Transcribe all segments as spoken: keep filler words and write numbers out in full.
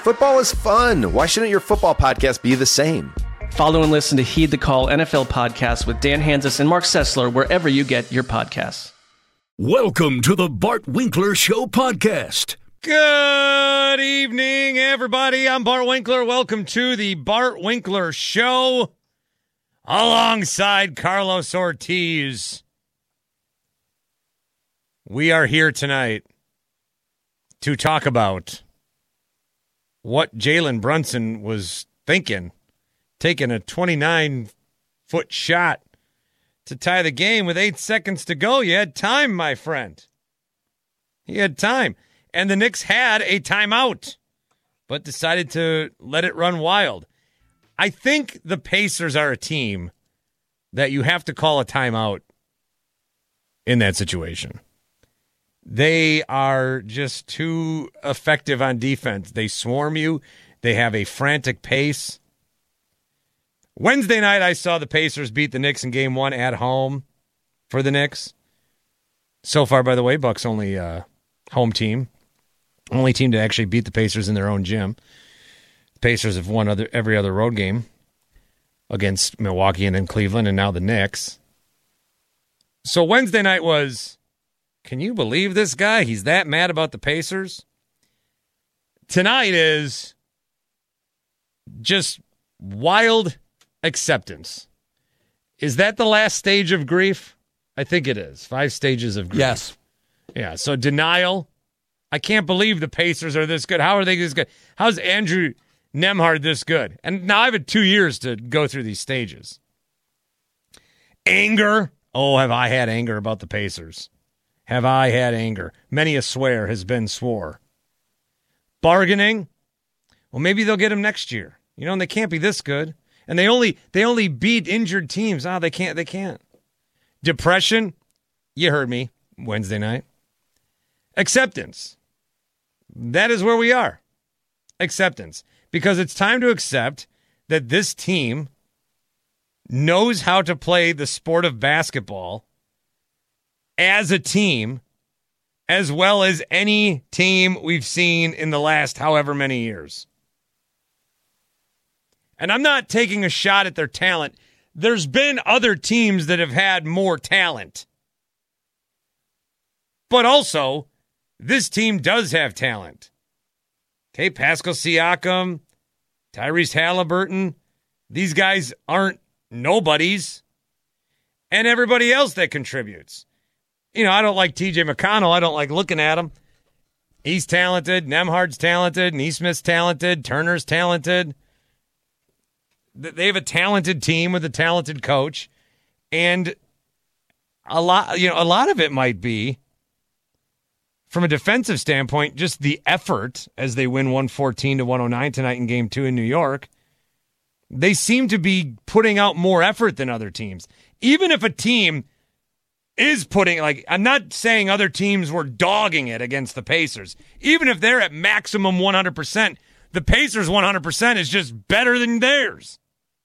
Football is fun. Why shouldn't your football podcast be the same? Follow and listen to Heed the Call N F L podcast with Dan Hanzus and Mark Sessler wherever you get your podcasts. Welcome to the Bart Winkler Show podcast. Good evening, everybody. I'm Bart Winkler. Welcome to the Bart Winkler Show alongside Carlos Ortiz. We are here tonight to talk about what Jalen Brunson was thinking, taking a twenty-nine-foot shot to tie the game with eight seconds to go. You had time, my friend. You had time. And the Knicks had a timeout, but decided to let it run wild. I think the Pacers are a team that you have to call a timeout in that situation. They are just too effective on defense. They swarm you. They have a frantic pace. Wednesday night, I saw the Pacers beat the Knicks in game one at home for the Knicks. So far, by the way, Bucks only uh, home team. Only team to actually beat the Pacers in their own gym. The Pacers have won other every other road game against Milwaukee and then Cleveland and now the Knicks. So Wednesday night was, can you believe this guy? He's that mad about the Pacers? Tonight is just wild acceptance. Is that the last stage of grief? I think it is. Five stages of grief. Yes. Yeah, so denial. I can't believe the Pacers are this good. How are they this good? How's Andrew Nembhard this good? And now I've had two years to go through these stages. Anger. Oh, have I had anger about the Pacers? Have I had anger? Many a swear has been swore. Bargaining. Well, maybe they'll get him next year. You know, and they can't be this good. And they only they only beat injured teams. Ah, oh, they can't. They can't. Depression. You heard me Wednesday night. Acceptance. That is where we are. Acceptance. Because it's time to accept that this team knows how to play the sport of basketball as a team, as well as any team we've seen in the last however many years. And I'm not taking a shot at their talent. There's been other teams that have had more talent. But also, this team does have talent. Okay, Pascal Siakam, Tyrese Halliburton, these guys aren't nobodies. And everybody else that contributes. You know, I don't like T J McConnell. I don't like looking at him. He's talented. Nembhard's talented. Nesmith's talented. Turner's talented. They have a talented team with a talented coach. And a lot, you know, a lot of it might be, from a defensive standpoint, just the effort as they win one fourteen to one oh nine tonight in game two in New York. They seem to be putting out more effort than other teams. Even if a team is putting, like, I'm not saying other teams were dogging it against the Pacers. Even if they're at maximum one hundred percent, the Pacers one hundred percent is just better than theirs.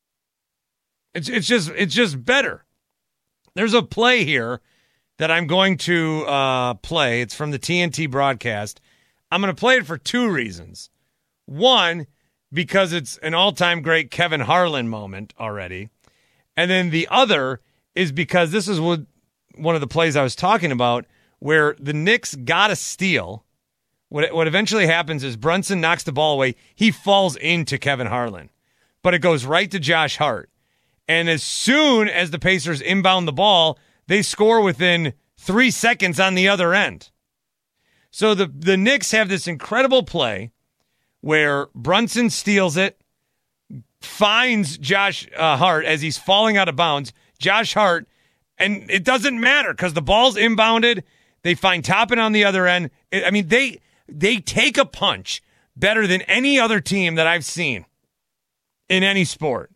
It's it's just it's just better. There's a play here that I'm going to uh, play. It's from the T N T broadcast. I'm going to play it for two reasons. One, because it's an all-time great Kevin Harlan moment already. And then the other is because this is what one of the plays I was talking about where the Knicks got a steal. What, what eventually happens is Brunson knocks the ball away. He falls into Kevin Harlan. But it goes right to Josh Hart. And as soon as the Pacers inbound the ball, they score within three seconds on the other end. So the, the Knicks have this incredible play where Brunson steals it, finds Josh uh, Hart as he's falling out of bounds. Josh Hart, and it doesn't matter because the ball's inbounded. They find Toppin on the other end. I mean, they they take a punch better than any other team that I've seen in any sport.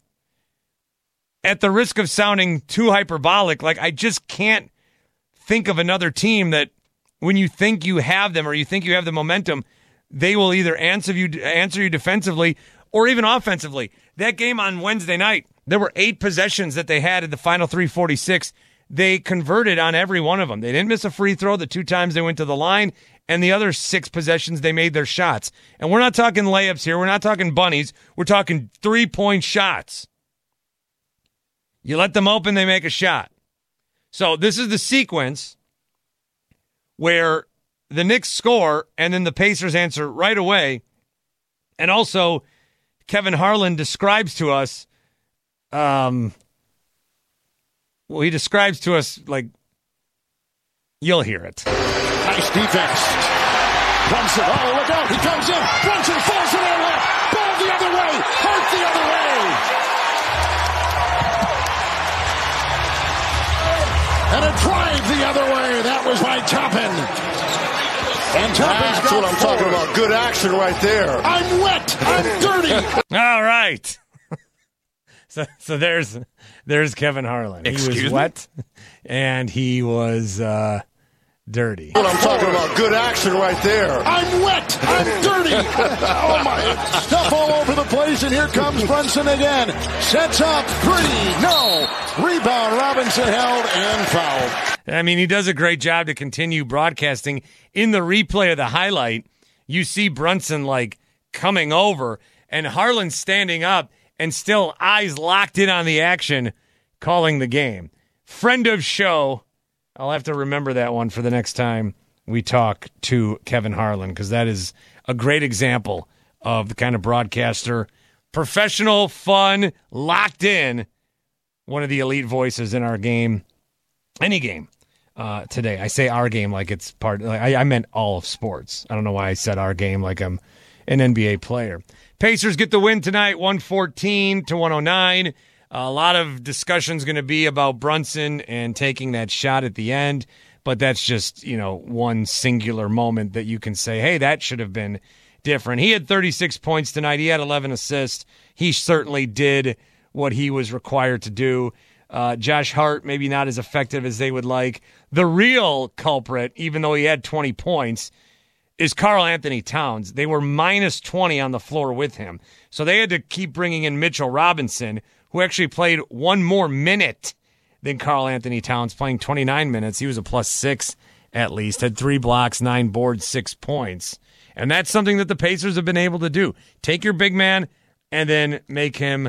At the risk of sounding too hyperbolic, like I just can't think of another team that when you think you have them or you think you have the momentum, they will either answer you answer you defensively or even offensively. That game on Wednesday night, there were eight possessions that they had in the final three forty-six. They converted on every one of them. They didn't miss a free throw the two times they went to the line, and the other six possessions they made their shots. And we're not talking layups here. We're not talking bunnies. We're talking three-point shots. You let them open, they make a shot. So this is the sequence where the Knicks score, and then the Pacers answer right away. And also, Kevin Harlan describes to us, um, well, he describes to us, like, you'll hear it. Nice defense. Brunson, oh, look out, he comes in. Brunson falls to their left. Ball the other way. Hurt the other way. And a drive the other way. That was by Toppin. And Toppin's That's what I'm forward. talking about. Good action right there. I'm wet. I'm dirty. All right. so so there's there's Kevin Harlan. Excuse he was me? wet and he was uh, dirty. What I'm talking about. Good action right there. I'm wet. I'm dirty. Oh, my. Stuff all over the place, and here comes Brunson again. Sets up. Three. No. Rebound. Robinson held and fouled. I mean, he does a great job to continue broadcasting. In the replay of the highlight, you see Brunson, like, coming over, and Harlan standing up and still eyes locked in on the action, calling the game. Friend of show. I'll have to remember that one for the next time we talk to Kevin Harlan, because that is a great example of the kind of broadcaster, professional, fun, locked in, one of the elite voices in our game, any game uh, today. I say our game like it's part, like I, I meant all of sports. I don't know why I said our game like I'm an N B A player. Pacers get the win tonight, one fourteen to one oh nine. A lot of discussion's going to be about Brunson and taking that shot at the end, but that's just, you know, one singular moment that you can say, hey, that should have been different. He had thirty-six points tonight. He had eleven assists. He certainly did what he was required to do. Uh, Josh Hart, maybe not as effective as they would like. The real culprit, even though he had twenty points, is Karl Anthony Towns. They were minus twenty on the floor with him. So they had to keep bringing in Mitchell Robinson, who actually played one more minute than Karl Anthony Towns, playing twenty-nine minutes. He was a plus six at least, had three blocks, nine boards, six points. And that's something that the Pacers have been able to do. Take your big man and then make him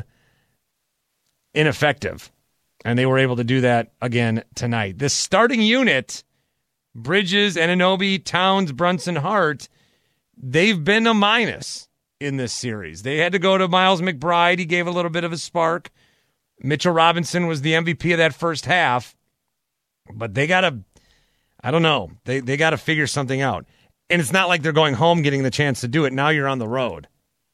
ineffective. And they were able to do that again tonight. This starting unit, Bridges, Anunoby, Towns, Brunson, Hart, they've been a minus in this series. They had to go to Miles McBride. He gave a little bit of a spark. Mitchell Robinson was the M V P of that first half. But they got to, I don't know, they, they got to figure something out. And it's not like they're going home getting the chance to do it. Now you're on the road.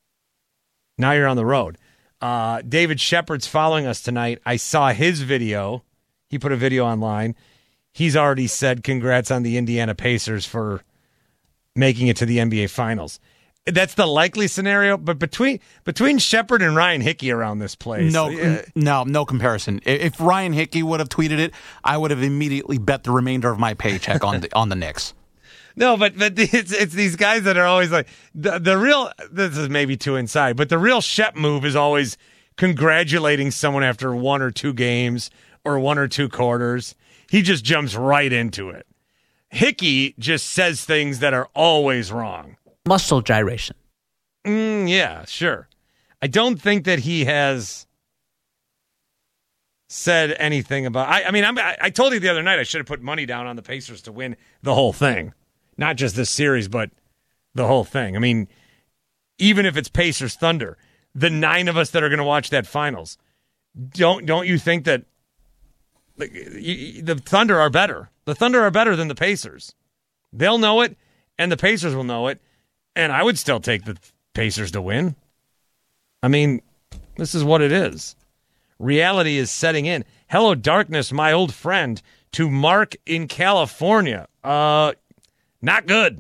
Now you're on the road. Uh, David Shepard's following us tonight. I saw his video. He put a video online. He's already said congrats on the Indiana Pacers for making it to the N B A Finals. That's the likely scenario, but between between Shepard and Ryan Hickey around this place. No, yeah. no, no comparison. If Ryan Hickey would have tweeted it, I would have immediately bet the remainder of my paycheck on the on the Knicks. No, but but it's it's these guys that are always like the the real. This is maybe too inside, but the real Shep move is always congratulating someone after one or two games or one or two quarters. He just jumps right into it. Hickey just says things that are always wrong. Muscle gyration. Mm, yeah, sure. I don't think that he has said anything about. I, I mean, I'm, I, I told you the other night I should have put money down on the Pacers to win the whole thing, not just this series, but the whole thing. I mean, even if it's Pacers Thunder, the nine of us that are going to watch that finals, don't don't you think that like, you, the Thunder are better? The Thunder are better than the Pacers. They'll know it, and the Pacers will know it. And I would still take the Pacers to win. I mean, this is what it is. Reality is setting in. Hello, darkness, my old friend, to Mark in California. Uh, not good.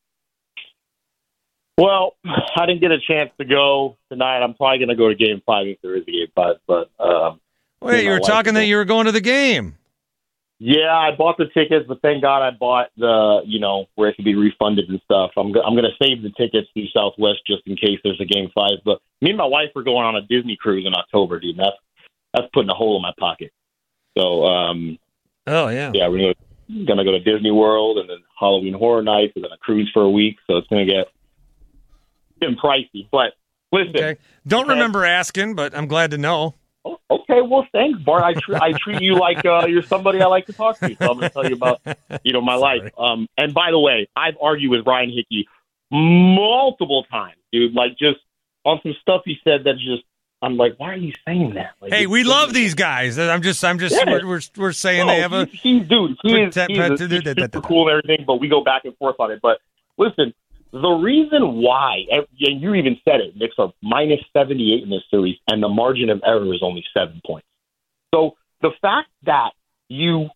Well, I didn't get a chance to go tonight. I'm probably going to go to Game Five if there is a Game Five. But um, wait, you were talking that you were going to the game. Yeah, I bought the tickets, but thank God I bought the, you know, where it could be refunded and stuff. I'm go- I'm going to save the tickets to Southwest just in case there's a Game Five. But me and my wife are going on a Disney cruise in October, dude. And that's that's putting a hole in my pocket. So, um, oh yeah, yeah, we're going to go to Disney World and then Halloween Horror Nights. We're going to cruise for a week, so it's going to get getting pricey. But listen, okay. Don't remember asking, but I'm glad to know. Oh, okay, well, thanks, Bart. I, tr- I treat you like uh, you're somebody I like to talk to, so I'm going to tell you about, you know, my life. Um, and by the way, I've argued with Ryan Hickey multiple times, dude. Like, just on some stuff he said that's just, I'm like, why are you saying that? Like, hey, we love these guys. I'm just, I'm just, yeah. we're, we're we're saying no, they have a. He's, he's dude. He is, he's, a, he's super cool and everything, but we go back and forth on it. But listen. The reason why, and you even said it, Knicks are minus seventy-eight in this series, and the margin of error is only seven points. So the fact that you,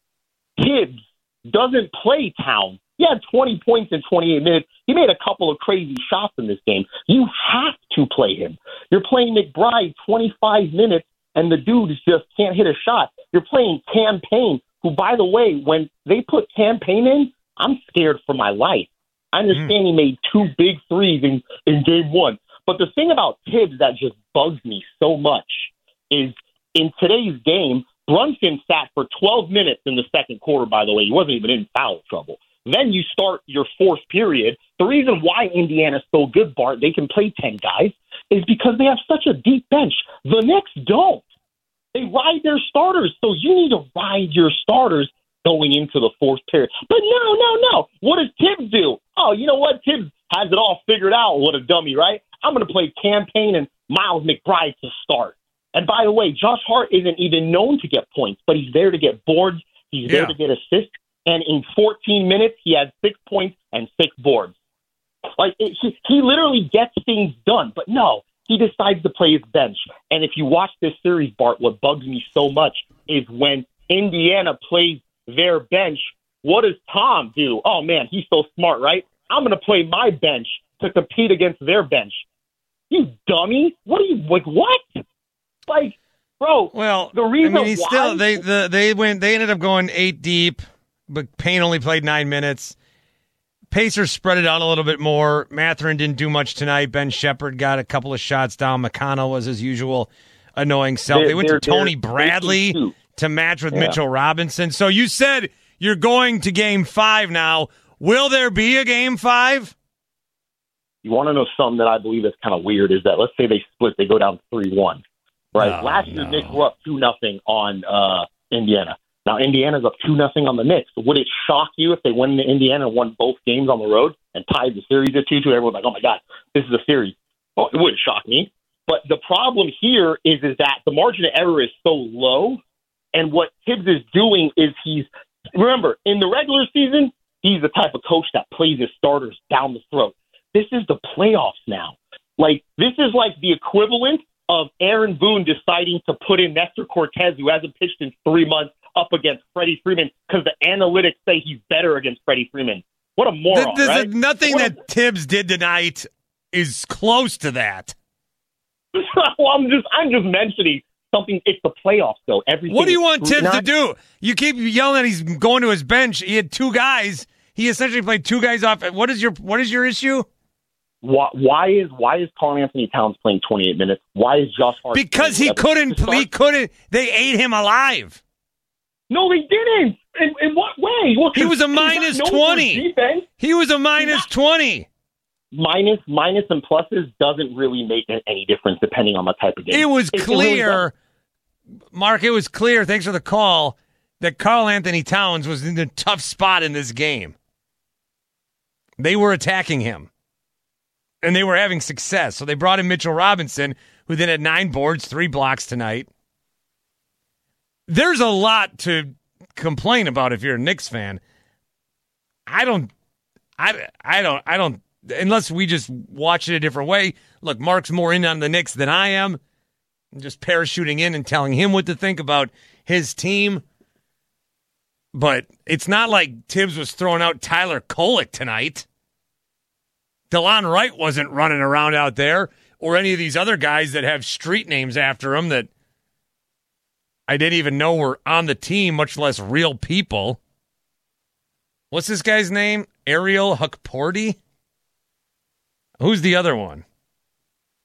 Tibbs, doesn't play Town, he had twenty points in twenty-eight minutes. He made a couple of crazy shots in this game. You have to play him. You're playing McBride twenty-five minutes, and the dude just can't hit a shot. You're playing Cam Payne, who, by the way, when they put Cam Payne in, I'm scared for my life. I understand mm. he made two big threes in, in game one. But the thing about Tibbs that just bugs me so much is in today's game, Brunson sat for twelve minutes in the second quarter, by the way. He wasn't even in foul trouble. Then you start your fourth period. The reason why Indiana's so good, Bart, they can play ten guys, is because they have such a deep bench. The Knicks don't. They ride their starters. So you need to ride your starters going into the fourth period. But no, no, no. What does Tibbs do? Oh, you know what? Tibbs has it all figured out. What a dummy, right? I'm going to play Cam Payne and Miles McBride to start. And by the way, Josh Hart isn't even known to get points, but he's there to get boards. He's there yeah. to get assists. And in fourteen minutes, he had six points and six boards. Like it, he, he literally gets things done. But no, he decides to play his bench. And if you watch this series, Bart, what bugs me so much is when Indiana plays their bench, what does Tom do? Oh, man, he's so smart, right? I'm going to play my bench to compete against their bench. You dummy. What are you, like, what? Like, bro, well, the reason I mean, he's why... still, they, the, they, went, they ended up going eight deep, but Payne only played nine minutes. Pacers spread it out a little bit more. Mathurin didn't do much tonight. Ben Shepherd got a couple of shots down. McConnell was his usual annoying self. They're, they went to Tony Bradley to match with yeah. Mitchell Robinson. So you said you're going to game five now. Will there be a game five? You want to know something that I believe is kind of weird is that let's say they split, they go down three one, right? Oh, Last year, no. Knicks were up two nothing on uh, Indiana. Now, Indiana's up two nothing on the Knicks. Would it shock you if they went into Indiana and won both games on the road and tied the series at two two? Everyone's like, oh, my God, this is a series. Well, it wouldn't shock me. But the problem here is, is that the margin of error is so low, and what Tibbs is doing is he's – remember, in the regular season, he's the type of coach that plays his starters down the throat. This is the playoffs now. Like, this is like the equivalent of Aaron Boone deciding to put in Nestor Cortez, who hasn't pitched in three months, up against Freddie Freeman because the analytics say he's better against Freddie Freeman. What a moron, There's right? Nothing what that a- Tibbs did tonight is close to that. well, I'm just, I'm just mentioning something. It's the playoffs, though. Everything. What do you want Tibbs to do? You keep yelling that he's going to his bench. He had two guys. He essentially played two guys off. What is your What is your issue? Why, why is why is Karl-Anthony Towns playing twenty-eight minutes? Why is Josh Hart? Because he couldn't. He couldn't. They ate him alive. No, they didn't. In, in what way? Well, he was a minus twenty. He was a minus twenty. Minus, minus, and pluses doesn't really make any difference depending on the type of game. It was it, clear, it really Mark, it was clear, thanks for the call, that Karl-Anthony Towns was in a tough spot in this game. They were attacking him, and they were having success. So they brought in Mitchell Robinson, who then had nine boards, three blocks tonight. There's a lot to complain about if you're a Knicks fan. I don't, I, I don't, I don't, unless we just watch it a different way. Look, Mark's more in on the Knicks than I am. I'm just parachuting in and telling him what to think about his team. But it's not like Tibbs was throwing out Tyler Kolek tonight. DeLon Wright wasn't running around out there, or any of these other guys that have street names after them that I didn't even know were on the team, much less real people. What's this guy's name? Ariel Hukporti? Who's the other one?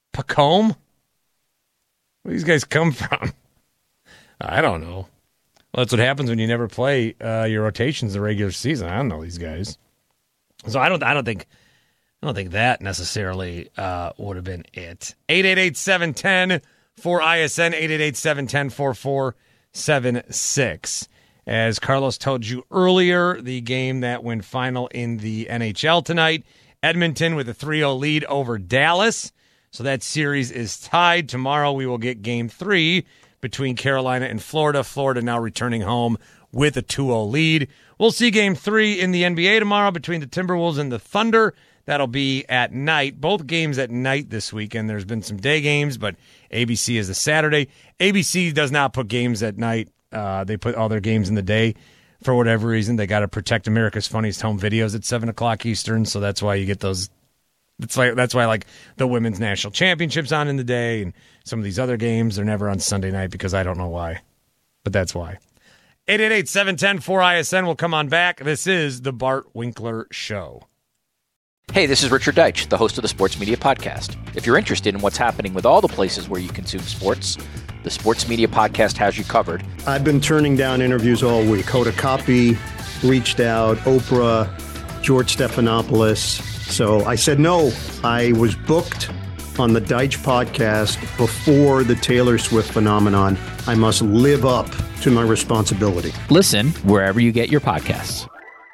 Pacome? Where do these guys come from? I don't know. Well, that's what happens when you never play uh, your rotations the regular season. I don't know these guys, so I don't. I don't think. I don't think that necessarily uh, would have been it. eight eight eight, seven one zero, four I S N, eight eight eight, seven one zero, four four seven six. As Carlos told you earlier, the game that went final in the N H L tonight, Edmonton with a three oh lead over Dallas. So that series is tied. Tomorrow we will get game three between Carolina and Florida. Florida now returning home with a two oh lead. We'll see game three in the N B A tomorrow between the Timberwolves and the Thunder. That'll be at night. Both games at night this weekend. There's been some day games, but A B C is a Saturday. A B C does not put games at night. Uh, they put all their games in the day for whatever reason. They got to protect America's Funniest Home Videos at seven o'clock Eastern, so that's why you get those. That's why, that's why like the Women's National Championship's on in the day, and some of these other games, they're never on Sunday night because I don't know why. But that's why. eight eight eight, seven one zero, four I S N will come on back. This is the Bart Winkler Show. Hey, this is Richard Deitch, the host of the Sports Media Podcast. If you're interested in what's happening with all the places where you consume sports, the Sports Media Podcast has you covered. I've been turning down interviews all week. Hoda Kotb reached out, Oprah, George Stephanopoulos. So I said no. I was booked on the Deitch Podcast before the Taylor Swift phenomenon. I must live up to my responsibility. Listen wherever you get your podcasts.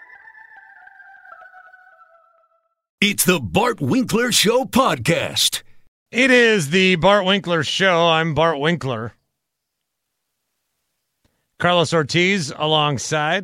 It's the Bart Winkler Show podcast. It is the Bart Winkler Show. I'm Bart Winkler. Carlos Ortiz alongside.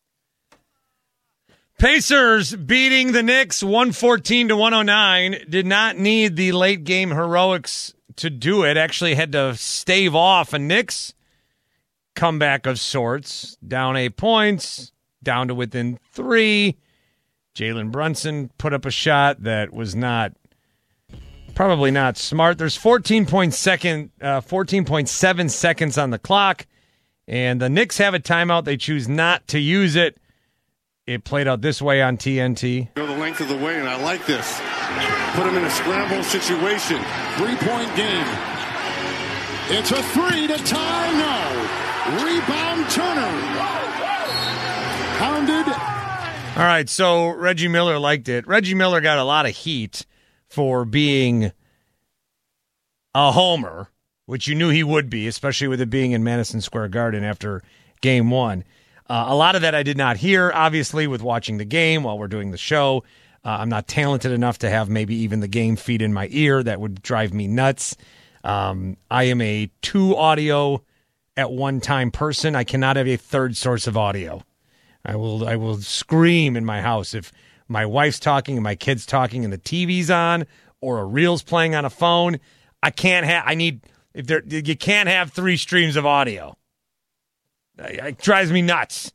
Pacers beating the Knicks one fourteen to one oh nine. Did not need the late game heroics to do it. Actually had to stave off a Knicks comeback of sorts. Down eight points, down to within three. Jalen Brunson put up a shot that was not, probably not smart. There's fourteen point seven seconds on the clock, and the Knicks have a timeout. They choose not to use it. It played out this way on T N T. Go the length of the way, and I like this. Put him in a scramble situation. Three-point game. It's a three to tie. No. Rebound Turner. Pounded. All right, so Reggie Miller liked it. Reggie Miller got a lot of heat for being a homer, which you knew he would be, especially with it being in Madison Square Garden after game one. Uh, a lot of that I did not hear, obviously, with watching the game while we're doing the show. Uh, I'm not talented enough to have maybe even the game feed in my ear. That would drive me nuts. Um, I am a two audio at one time person. I cannot have a third source of audio. I will I will scream in my house if my wife's talking and my kid's talking and the T V's on or a reel's playing on a phone. I can't have. I need if there. You can't have three streams of audio. It drives me nuts.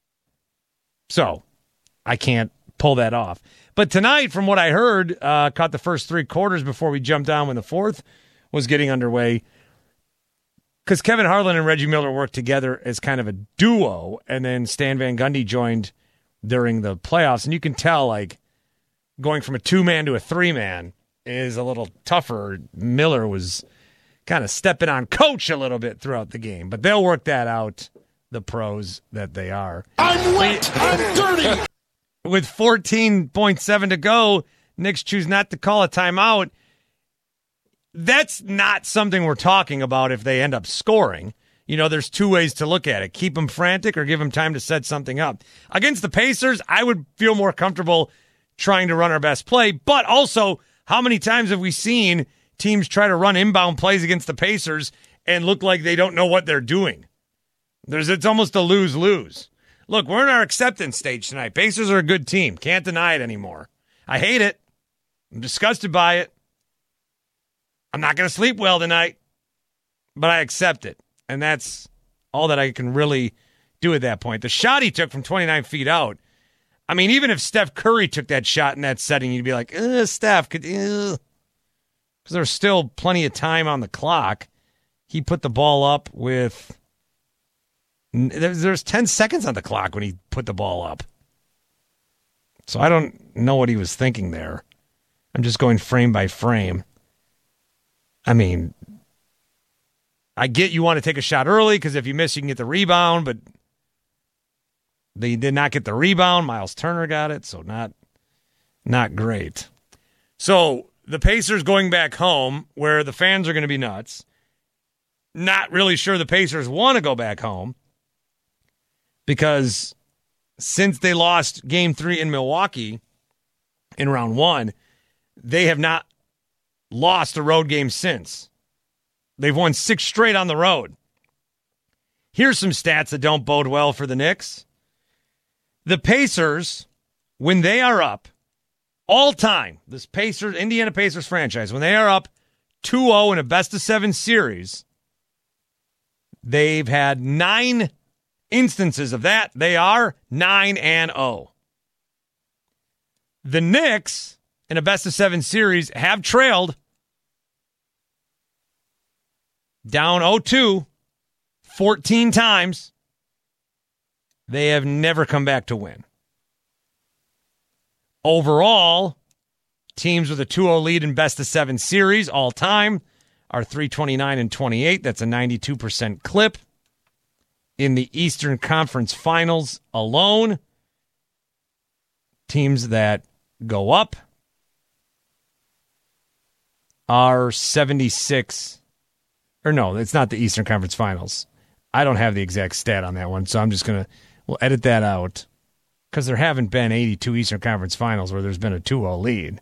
So I can't pull that off. But tonight, from what I heard, uh, caught the first three quarters before we jumped on when the fourth was getting underway. Because Kevin Harlan and Reggie Miller worked together as kind of a duo, and then Stan Van Gundy joined during the playoffs. And you can tell, like, going from a two-man to a three-man is a little tougher. Miller was kind of stepping on coach a little bit throughout the game. But they'll work that out, the pros that they are. I'm wet. I'm dirty. With fourteen point seven to go, Knicks choose not to call a timeout. That's not something we're talking about if they end up scoring. You know, there's two ways to look at it. Keep them frantic or give them time to set something up. Against the Pacers, I would feel more comfortable trying to run our best play. But also, how many times have we seen teams try to run inbound plays against the Pacers and look like they don't know what they're doing? There's It's almost a lose-lose. Look, we're in our acceptance stage tonight. Pacers are a good team. Can't deny it anymore. I hate it. I'm disgusted by it. I'm not going to sleep well tonight, but I accept it. And that's all that I can really do at that point. The shot he took from twenty-nine feet out, I mean, even if Steph Curry took that shot in that setting, you'd be like, uh, Steph, could, because there's still plenty of time on the clock. He put the ball up with, there's, there's ten seconds on the clock when he put the ball up. So I don't know what he was thinking there. I'm just going frame by frame. I mean, I get you want to take a shot early because if you miss, you can get the rebound, but they did not get the rebound. Miles Turner got it, so not, not great. So the Pacers going back home where the fans are going to be nuts. Not really sure the Pacers want to go back home because since they lost game three in Milwaukee in round one, they have not lost a road game since. They've won six straight on the road. Here's some stats that don't bode well for the Knicks. The Pacers, when they are up, all time, this Pacers, Indiana Pacers franchise, when they are up two oh in a best-of-seven series, they've had nine instances of that. They are nine and oh. The Knicks, in a best-of-seven series, have trailed down oh two fourteen times. They have never come back to win. Overall, teams with a two oh lead in best-of-seven series all time are three twenty-nine and twenty-eight. That's a ninety-two percent clip. In the Eastern Conference Finals alone, teams that go up are seventy-six. Or no, it's not the Eastern Conference Finals. I don't have the exact stat on that one, so I'm just going to, we'll edit that out because there haven't been eighty-two Eastern Conference Finals where there's been a two oh lead.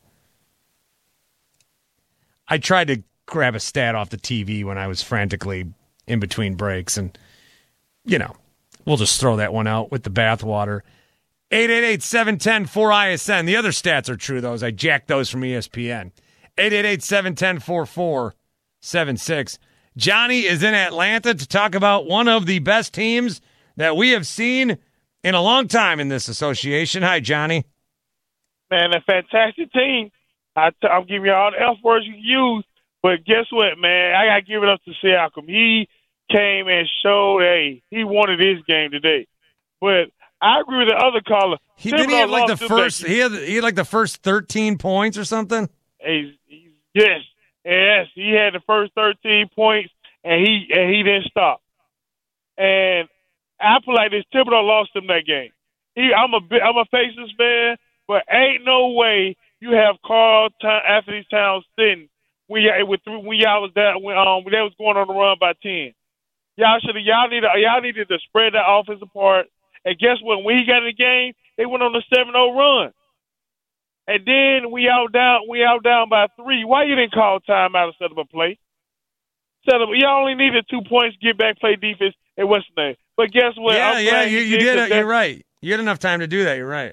I tried to grab a stat off the T V when I was frantically in between breaks, and, you know, we'll just throw that one out with the bathwater. eight eight eight, seven one zero, four I S N. The other stats are true, those. I jacked those from E S P N. eight eight eight, seven one zero, four four seven six. Johnny is in Atlanta to talk about one of the best teams that we have seen in a long time in this association. Hi, Johnny. Man, a fantastic team. I t- I'm giving you all the F words you can use, but guess what, man? I got to give it up to Siakam. He came and showed, hey, he wanted his game today. But I agree with the other caller. He didn't he have like the first. He had he had like the first thirteen points or something. He's, he's, yes, yes, he had the first thirteen points, and he and he didn't stop. And I feel like this Thibodeau lost him that game. He, I'm a I'm a Pacers fan, but ain't no way you have Karl Anthony Towns sitting when y'all with when y'all was that when um when they was going on the run by ten. Y'all should y'all need y'all needed to spread that offense apart. And guess what? When he got in the game, they went on a seven oh run. And then we out down we out down by three. Why you didn't call timeout instead of a play? Set up, y'all only needed two points, get back, play defense, and what's the name? But guess what? Yeah, I'm yeah, you, you did. did You're right. You had enough time to do that. You're right.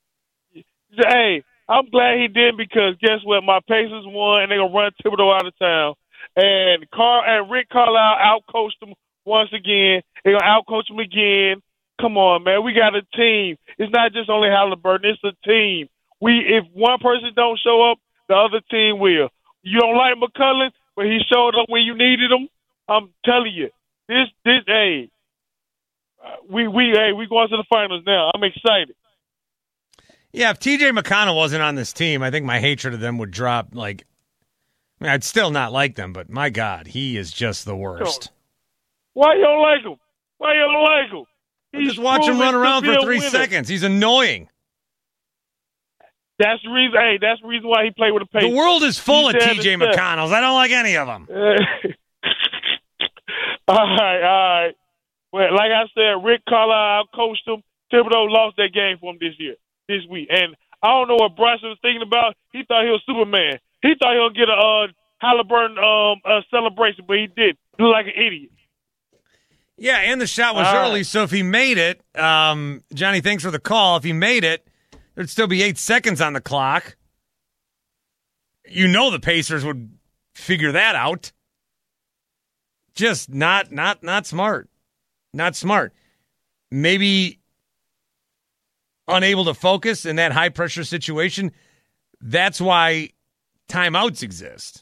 Hey, I'm glad he did because guess what? My Pacers won, and they're gonna run Thibodeau out of town. And Carl and Rick Carlisle outcoached him once again. They're gonna outcoach him again. Come on, man. We got a team. It's not just only Halliburton. It's a team. We if one person don't show up, the other team will. You don't like McCullough, but he showed up when you needed him. I'm telling you, this this hey, we we hey we going to the finals now. I'm excited. Yeah, if T J McConnell wasn't on this team, I think my hatred of them would drop. Like, I mean, I'd still not like them, but my God, he is just the worst. Why you don't like him? Why you don't like him? He's just watch him run around for three seconds. He's annoying. That's the reason. Hey, that's the reason why he played with the Pacers. The world is full of T J McConnells. I don't like any of them. all right, all right. Well, like I said, Rick Carlisle coached him. Thibodeau lost that game for him this year, this week. And I don't know what Bryson was thinking about. He thought he was Superman. He thought he was going to get a uh, Halliburton um, uh, celebration, but he did. He looked like an idiot. Yeah, and the shot was all early, right. so if he made it, um, Johnny, thanks for the call. If he made it, there'd still be eight seconds on the clock. You know the Pacers would figure that out. Just not not not smart. Not smart. Maybe unable to focus in that high-pressure situation. That's why timeouts exist.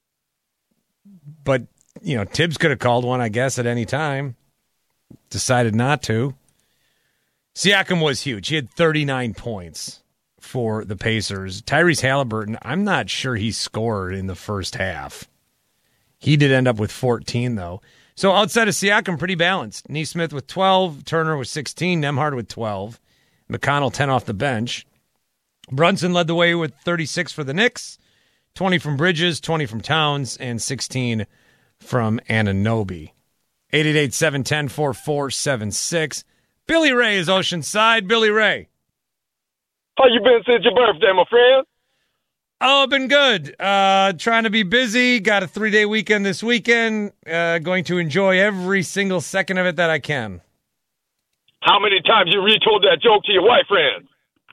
But, you know, Tibbs could have called one, I guess, at any time. Decided not to. Siakam was huge. He had thirty-nine points for the Pacers. Tyrese Halliburton, I'm not sure he scored in the first half. He did end up with fourteen, though. So outside of Siakam, pretty balanced. Neesmith with twelve, Turner with sixteen, Nembhard with twelve, McConnell ten off the bench. Brunson led the way with thirty-six for the Knicks, twenty from Bridges, twenty from Towns, and sixteen from Anunoby. eight eight eight, seven one zero, four four seven six. Billy Ray is Oceanside. Billy Ray. How you been since your birthday, my friend? Oh, been good. Uh, trying to be busy. Got a three-day weekend this weekend. Uh, going to enjoy every single second of it that I can. How many times you retold that joke to your white friends?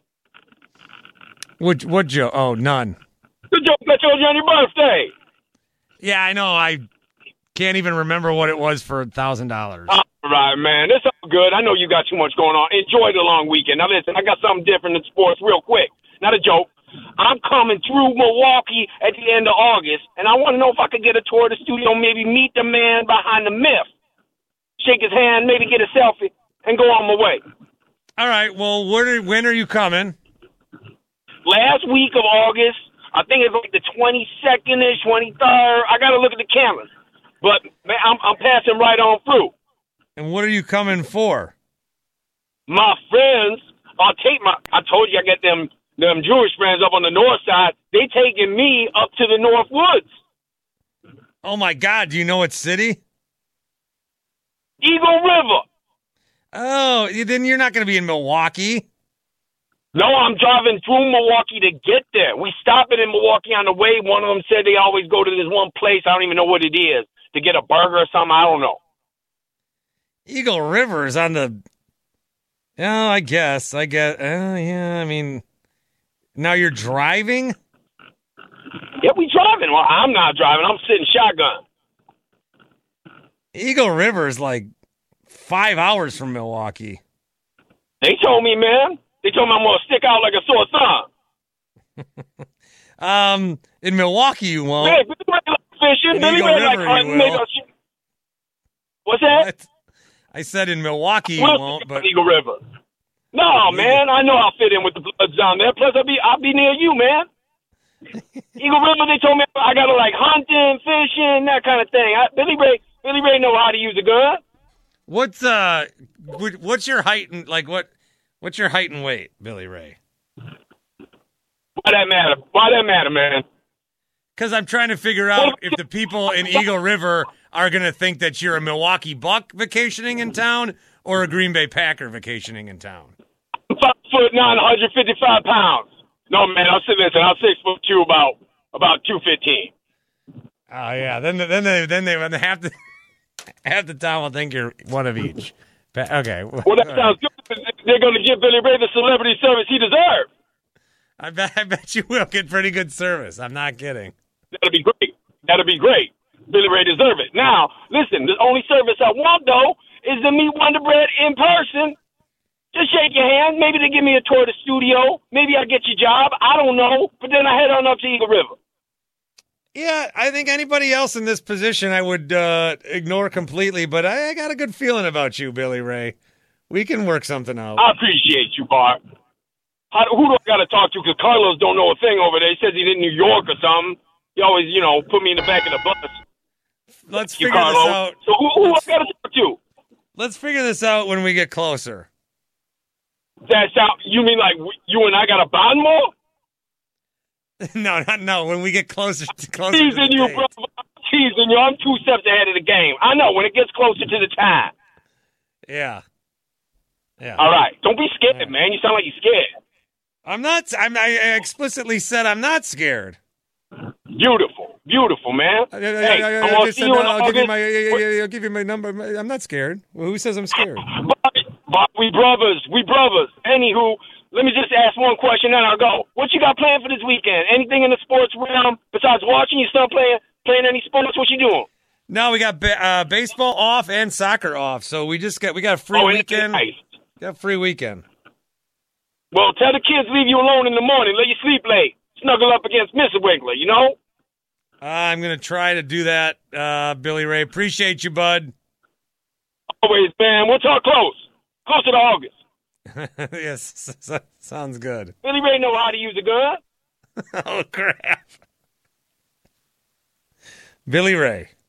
What, what joke? Oh, none. The joke I told you on your birthday. Yeah, I know. I can't even remember what it was for one thousand dollars. All right, man. It's all good. I know you got too much going on. Enjoy the long weekend. Now, listen, I got something different in sports real quick. Not a joke. I'm coming through Milwaukee at the end of August, and I want to know if I could get a tour of the studio, maybe meet the man behind the myth, shake his hand, maybe get a selfie, and go on my way. All right. Well, where, when are you coming? Last week of August. I think it's like the twenty-second-ish, twenty-third. I got to look at the calendar. But, man, I'm, I'm passing right on through. And what are you coming for? My friends, I'll take my, I told you I got them them Jewish friends up on the north side. They taking me up to the North Woods. Oh, my God. Do you know what city? Eagle River. Oh, then you're not going to be in Milwaukee. No, I'm driving through Milwaukee to get there. We stopped in Milwaukee on the way. One of them said they always go to this one place. I don't even know what it is, to get a burger or something. I don't know. Eagle River is on the... Oh, I guess. I guess. Uh, yeah, I mean... Now you're driving? Yeah, we driving. Well, I'm not driving. I'm sitting shotgun. Eagle River is like five hours from Milwaukee. They told me, man. They told me I'm going to stick out like a sore thumb. um, in Milwaukee, you won't. Hey, Billy Ray like fishing. In Billy Eagle Ray River, like hunting. Make a sh- What's that? What? I said in Milwaukie you we'll won't, but Eagle River. No, man. I know I'll fit in with the Bloods down there. Plus, I'll be I'll be near you, man. Eagle River. They told me I got to like hunting, fishing, that kind of thing. I, Billy Ray. Billy Ray know how to use a gun. What's uh, what's your height and like what? What's your height and weight, Billy Ray? Why that matter? Why that matter, man? Because I'm trying to figure out if the people in Eagle River are going to think that you're a Milwaukee Buck vacationing in town or a Green Bay Packer vacationing in town. Five foot nine, one hundred fifty-five pounds. No, man, I'll sit listen. I'm six foot two, about about two fifteen. Oh yeah, then then they then they when they have to half the time will think you're one of each. Okay. Well, that sounds good. They're going to give Billy Ray the celebrity service he deserves. I bet I bet you will get pretty good service. I'm not kidding. That'll be great. That'll be great. Billy Ray deserve it. Now, listen, the only service I want, though, is to meet Wonder Bread in person. Just shake your hand. Maybe they give me a tour of the studio. Maybe I get your job. I don't know. But then I head on up to Eagle River. Yeah, I think anybody else in this position I would uh, ignore completely, but I, I got a good feeling about you, Billy Ray. We can work something out. I appreciate you, Bart. How, who do I got to talk to? Because Carlos don't know a thing over there. He says he's in New York or something. He always, you know, put me in the back of the bus. Let's you, figure Carlos. this out. So who, who I got to talk to? Let's figure this out when we get closer. That's how, you mean like you and I got to bond more? no, not no. When we get closer to closer Teasing to the you, date. bro. I'm teasing you. I'm two steps ahead of the game. I know when it gets closer to the time. Yeah. Yeah. All right. Don't be scared, yeah. man. You sound like you're scared. I'm not. I'm, I explicitly said I'm not scared. Beautiful, beautiful, man. I, I, hey, I, I, I'm I gonna just see said, you in I'll give you August. my. Yeah, yeah, I'll give you my number. I'm not scared. Well, who says I'm scared? But, but we brothers, we brothers. Anywho, let me just ask one question, and I'll go. What you got planned for this weekend? Anything in the sports realm besides watching? You still playing playing any sports? What you doing? No, we got ba- uh, baseball off and soccer off, so we just got we got a free oh, weekend. Nice. Got a free weekend. Well, tell the kids leave you alone in the morning. Let you sleep late. Snuggle up against Mister Wiggler, you know? Uh, I'm going to try to do that, uh, Billy Ray. Appreciate you, bud. Always, man. We'll talk close. Closer to August. Yes, so, sounds good. Billy Ray know how to use a gun. Oh, crap. Billy Ray.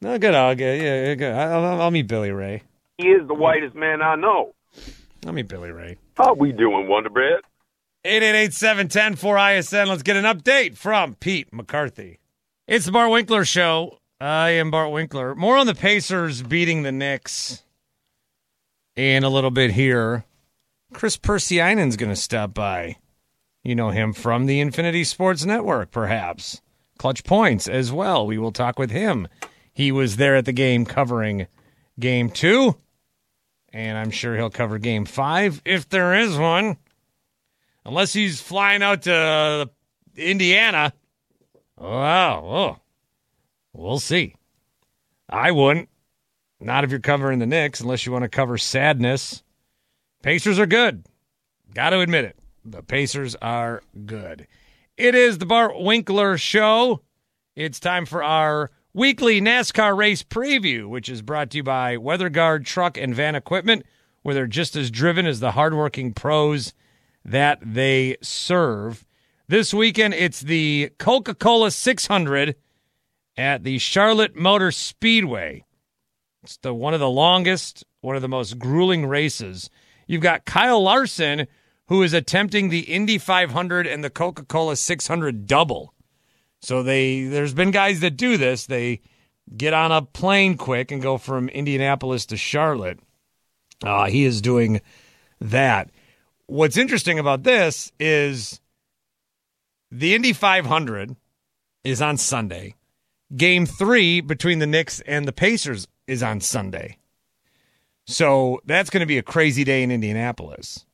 No, good. I'll get, yeah, good. I'll, I'll meet Billy Ray. He is the whitest man I know. I'll meet Billy Ray. How we doing, Wonder Bread? eight eight eight, seven one zero, four I S N. Let's get an update from Pete McCarthy. It's the Bart Winkler Show. I am Bart Winkler. More on the Pacers beating the Knicks in a little bit here. Chris Persianen's going to stop by. You know him from the Infinity Sports Network, perhaps. Clutch Points as well. We will talk with him. He was there at the game covering game two, and I'm sure he'll cover game five if there is one. Unless he's flying out to Indiana. Wow. Oh. We'll see. I wouldn't. Not if you're covering the Knicks, unless you want to cover sadness. Pacers are good. Got to admit it. The Pacers are good. It is the Bart Winkler Show. It's time for our weekly NASCAR race preview, which is brought to you by WeatherGuard Truck and Van Equipment, where they're just as driven as the hardworking pros that they serve. This weekend, it's the Coca-Cola six hundred at the Charlotte Motor Speedway. It's the one of the longest, one of the most grueling races. You've got Kyle Larson, who is attempting the Indy five hundred and the Coca-Cola six hundred double. So they there's been guys that do this. They get on a plane quick and go from Indianapolis to Charlotte. Uh, he is doing that. What's interesting about this is the Indy five hundred is on Sunday. Game three between the Knicks and the Pacers is on Sunday. So that's going to be a crazy day in Indianapolis.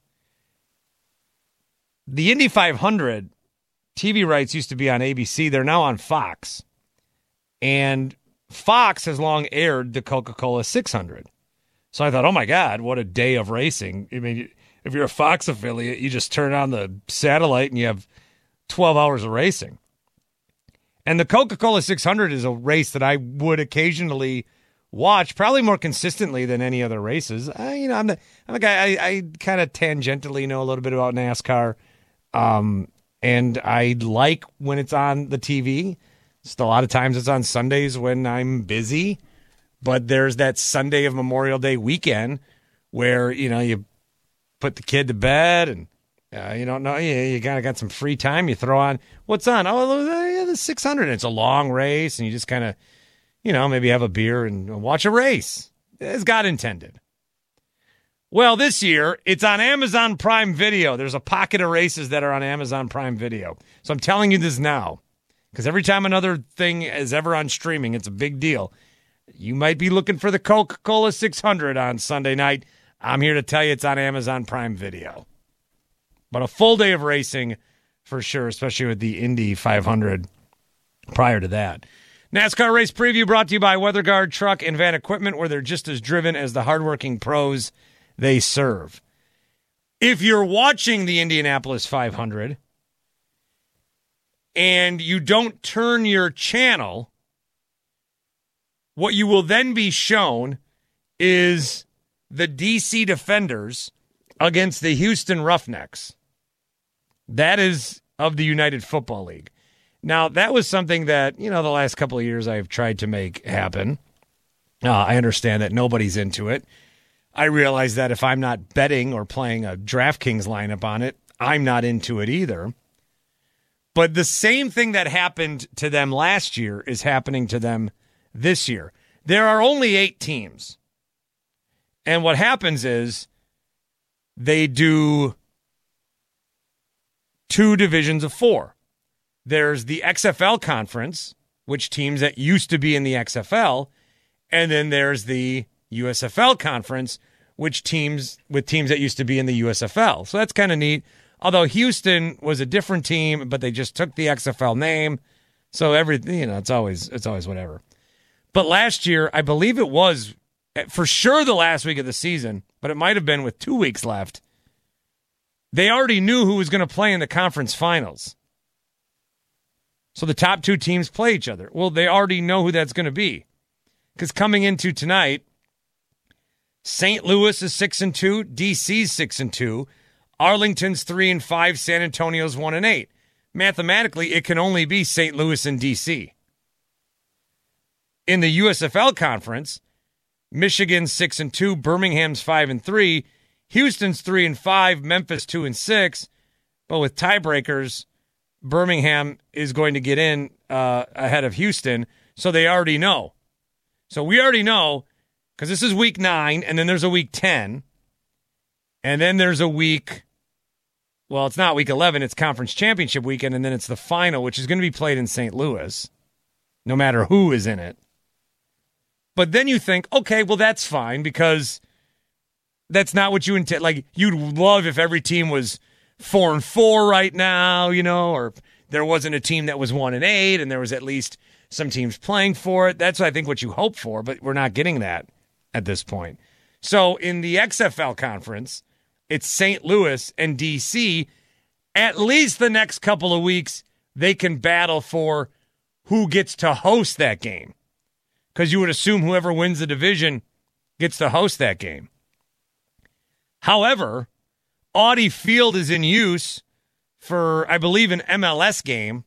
The Indy five hundred T V rights used to be on A B C. They're now on Fox. And Fox has long aired the Coca-Cola six hundred. So I thought, oh my God, what a day of racing. I mean, if you're a Fox affiliate, you just turn on the satellite and you have twelve hours of racing. And the Coca-Cola six hundred is a race that I would occasionally watch, probably more consistently than any other races. I, you know, I'm, the, I'm a guy, I, I kind of tangentially know a little bit about NASCAR. Um, and I like when it's on the T V. Just a lot of times it's on Sundays when I'm busy. But there's that Sunday of Memorial Day weekend where, you know, you put the kid to bed and uh, you don't know, you, you kind of got some free time. You throw on, what's on? Oh, yeah, the six hundred. It's a long race, and you just kind of, you know, maybe have a beer and watch a race, as God intended. Well, this year, it's on Amazon Prime Video. There's a pocket of races that are on Amazon Prime Video. So I'm telling you this now, because every time another thing is ever on streaming, it's a big deal. You might be looking for the Coca-Cola six hundred on Sunday night. I'm here to tell you it's on Amazon Prime Video. But a full day of racing for sure, especially with the Indy five hundred prior to that. NASCAR race preview brought to you by WeatherGuard Truck and Van Equipment, where they're just as driven as the hardworking pros they serve. If you're watching the Indianapolis five hundred and you don't turn your channel, what you will then be shown is the D C Defenders against the Houston Roughnecks. That is of the United Football League. Now, that was something that, you know, the last couple of years I've tried to make happen. Uh, I understand that nobody's into it. I realize that if I'm not betting or playing a DraftKings lineup on it, I'm not into it either. But the same thing that happened to them last year is happening to them this year. There are only eight teams. And what happens is they do two divisions of four. There's the X F L conference, which teams that used to be in the X F L, and then there's the U S F L conference, which teams with teams that used to be in the U S F L. So that's kind of neat. Although Houston was a different team, but they just took the X F L name. So everything, you know, it's always it's always whatever. But last year, I believe it was for sure the last week of the season, but it might have been with two weeks left. They already knew who was going to play in the conference finals. So the top two teams play each other. Well, they already know who that's going to be. Because coming into tonight, Saint Louis is six and two, D C's six and two, Arlington's three and five, San Antonio's one and eight. Mathematically, it can only be Saint Louis and D C. In the U S F L conference, Michigan's six and two, Birmingham's five and three, Houston's three and five, Memphis two and six. But with tiebreakers, Birmingham is going to get in uh, ahead of Houston, so they already know. So we already know, because this is week nine, and then there's a week ten, and then there's a week, well, it's not week eleven, it's conference championship weekend, and then it's the final, which is going to be played in Saint Louis, no matter who is in it. But then you think, okay, well, that's fine, because that's not what you intend. Like, you'd love if every team was four and four right now, you know, or there wasn't a team that was one and eight, and there was at least some teams playing for it. That's, I think, what you hope for, but we're not getting that at this point. So in the X F L conference, it's Saint Louis and D C. At least the next couple of weeks, they can battle for who gets to host that game, because you would assume whoever wins the division gets to host that game. However, Audi Field is in use for, I believe, an M L S game,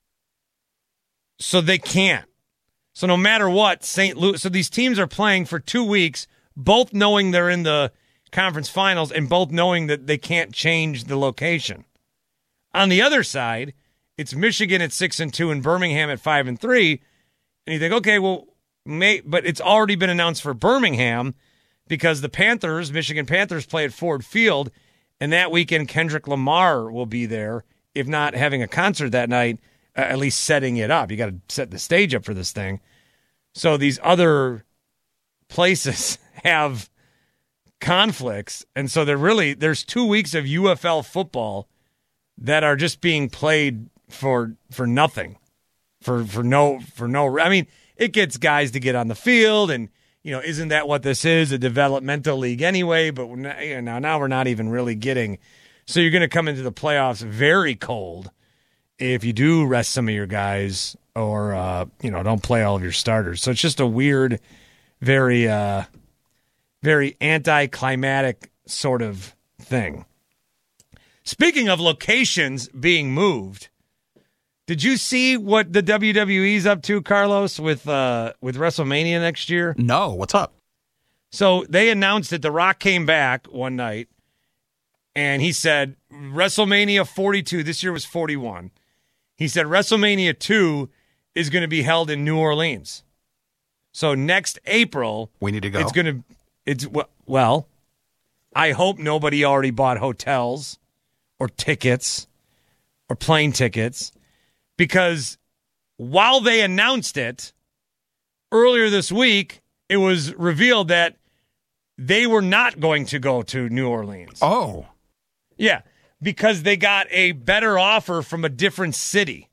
so they can't. So no matter what, Saint Louis, so these teams are playing for two weeks, both knowing they're in the conference finals and both knowing that they can't change the location. On the other side, it's Michigan at six and two and Birmingham at five and three, and you think, okay, well, may, but it's already been announced for Birmingham because the Panthers, Michigan Panthers, play at Ford Field. And that weekend, Kendrick Lamar will be there, if not having a concert that night, uh, at least setting it up. You got to set the stage up for this thing. So these other places have conflicts, and so they're really there's two weeks of U F L football that are just being played for for nothing, for for no for no. I mean, it gets guys to get on the field and. You know, isn't that what this is, a developmental league anyway? But we're not, you know, now we're not even really getting. So you're going to come into the playoffs very cold if you do rest some of your guys or, uh, you know, don't play all of your starters. So it's just a weird, very, uh, very anticlimactic sort of thing. Speaking of locations being moved, did you see what the W W E's up to, Carlos, with uh, with WrestleMania next year? No, what's up? So they announced that The Rock came back one night, and he said WrestleMania forty-two, this year was forty-one. He said WrestleMania two is going to be held in New Orleans. So next April, we need to go. It's going to, it's well, I hope nobody already bought hotels or tickets or plane tickets. Because while they announced it earlier this week, it was revealed that they were not going to go to New Orleans. Oh. Yeah, because they got a better offer from a different city.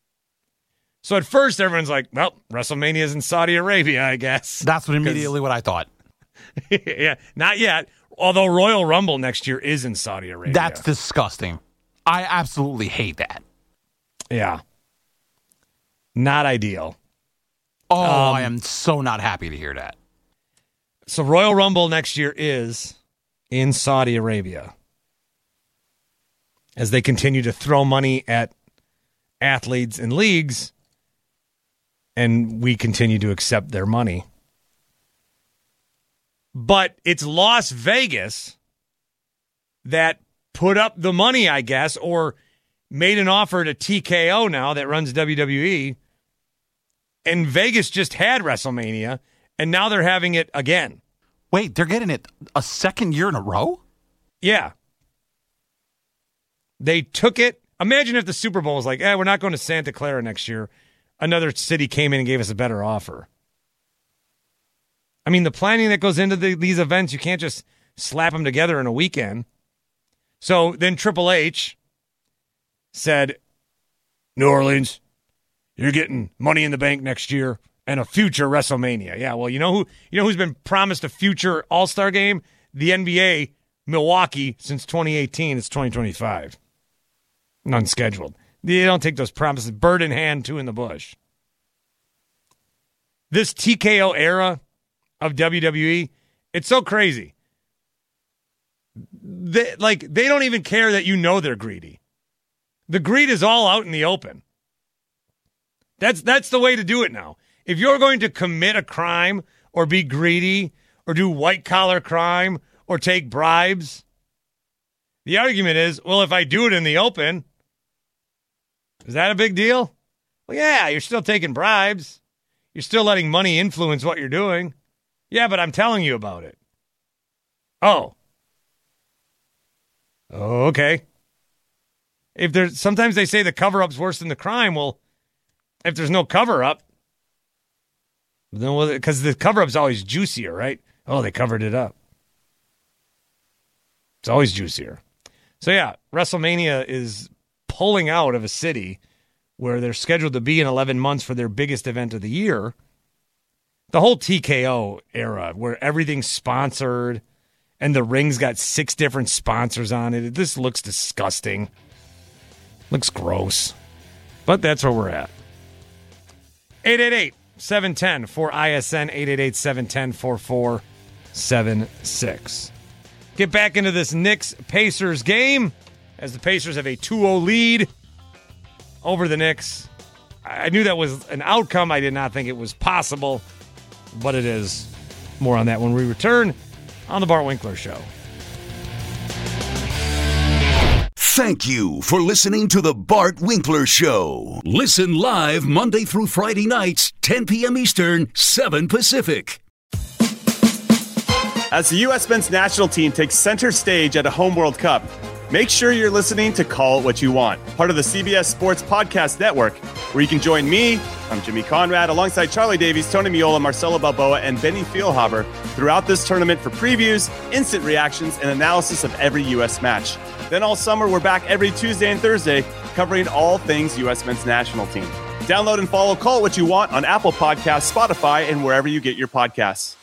So at first, everyone's like, well, WrestleMania is in Saudi Arabia, I guess. That's what immediately what I thought. Yeah, not yet. Although Royal Rumble next year is in Saudi Arabia. That's disgusting. I absolutely hate that. Yeah. Not ideal. Oh, um, I am so not happy to hear that. So Royal Rumble next year is in Saudi Arabia as they continue to throw money at athletes and leagues, and we continue to accept their money. But it's Las Vegas that put up the money, I guess, or made an offer to T K O now that runs W W E. And Vegas just had WrestleMania, and now they're having it again. Wait, they're getting it a second year in a row? Yeah. They took it. Imagine if the Super Bowl was like, eh, we're not going to Santa Clara next year. Another city came in and gave us a better offer. I mean, the planning that goes into the, these events, you can't just slap them together in a weekend. So then Triple H said, New Orleans, you're getting Money in the Bank next year and a future WrestleMania. Yeah, well, you know who you know who's been promised a future All-Star game? The N B A, Milwaukee, since twenty eighteen. It's twenty twenty-five. Unscheduled. They don't take those promises. Bird in hand, two in the bush. This T K O era of W W E, it's so crazy. They, like, they don't even care that you know they're greedy. The greed is all out in the open. That's that's the way to do it now. If you're going to commit a crime or be greedy or do white-collar crime or take bribes, the argument is, well, if I do it in the open, is that a big deal? Well, yeah, you're still taking bribes. You're still letting money influence what you're doing. Yeah, but I'm telling you about it. Oh. Oh, okay. If there's sometimes they say the cover-up's worse than the crime. Well, if there's no cover-up, then because the cover-up's always juicier, right? Oh, they covered it up. It's always juicier. So yeah, WrestleMania is pulling out of a city where they're scheduled to be in eleven months for their biggest event of the year. The whole T K O era where everything's sponsored and the ring's got six different sponsors on it. This looks disgusting. Looks gross. But that's where we're at. eight eight eight, seven one zero, four I S N, eight eight eight, seven one zero, four four seven six. Get back into this Knicks-Pacers game as the Pacers have a two oh lead over the Knicks. I knew that was an outcome. I did not think it was possible, but it is. More on that when we return on the Bart Winkler Show. Thank you for listening to the Bart Winkler Show. Listen live Monday through Friday nights, ten p.m. Eastern, seven Pacific. As the U S men's national team takes center stage at a home World Cup, make sure you're listening to Call It What You Want, part of the C B S Sports Podcast Network, where you can join me, I'm Jimmy Conrad, alongside Charlie Davies, Tony Miola, Marcelo Balboa, and Benny Feilhaber throughout this tournament for previews, instant reactions, and analysis of every U S match. Then all summer, we're back every Tuesday and Thursday, covering all things U S men's national team. Download and follow Call It What You Want on Apple Podcasts, Spotify, and wherever you get your podcasts.